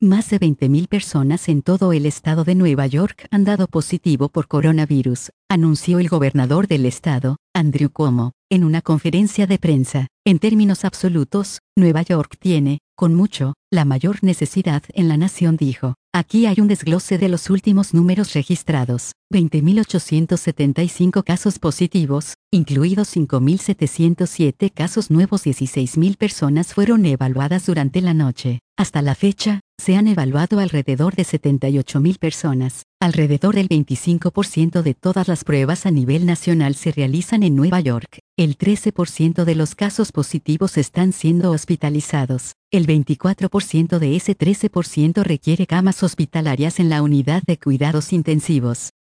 Más de 20.000 personas en todo el estado de Nueva York han dado positivo por coronavirus, anunció el gobernador del estado, Andrew Cuomo, en una conferencia de prensa. En términos absolutos, Nueva York tiene, con mucho, la mayor necesidad en la nación, dijo. Aquí hay un desglose de los últimos números registrados. 20.875 casos positivos, incluidos 5.707 casos nuevos. 16.000 personas fueron evaluadas durante la noche. Hasta la fecha, se han evaluado alrededor de 78.000 personas. Alrededor del 25% de todas las pruebas a nivel nacional se realizan en Nueva York. El 13% de los casos positivos están siendo hospitalizados. El 24% de ese 13% requiere camas hospitalarias en la unidad de cuidados intensivos.